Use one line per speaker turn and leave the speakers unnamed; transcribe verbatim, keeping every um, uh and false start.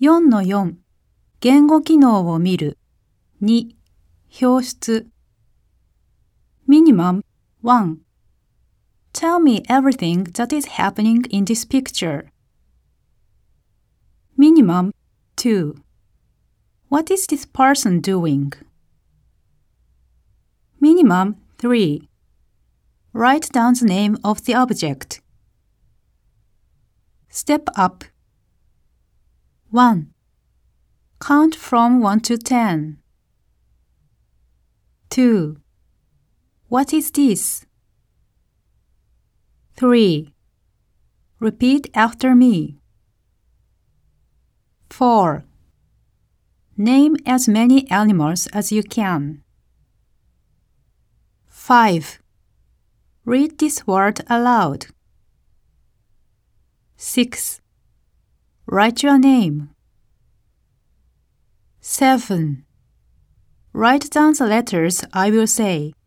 よんのよん 言語機能を見る。に 表出。Minimum ワン Tell me everything that is happening in this picture. Minimum ツー What is this person doing? Minimum スリー Write down the name of the object. Step up ワン Count from one to ten. two. What is this? three. Repeat after me. four. Name as many animals as you can. five. Read this word aloud. six. Write your name. seven. Write down the letters I will say.